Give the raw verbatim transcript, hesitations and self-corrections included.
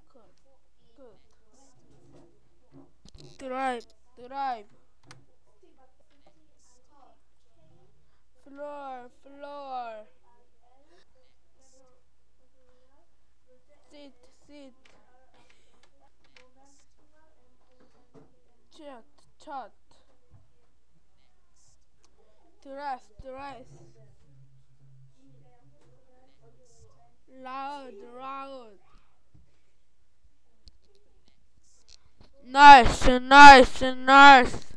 Good. Good. Drive. Drive. Floor. Floor. Sit. Sit. Chat. Chat. Dress. Dress. Loud. Loud. Nice. Nice. Nice.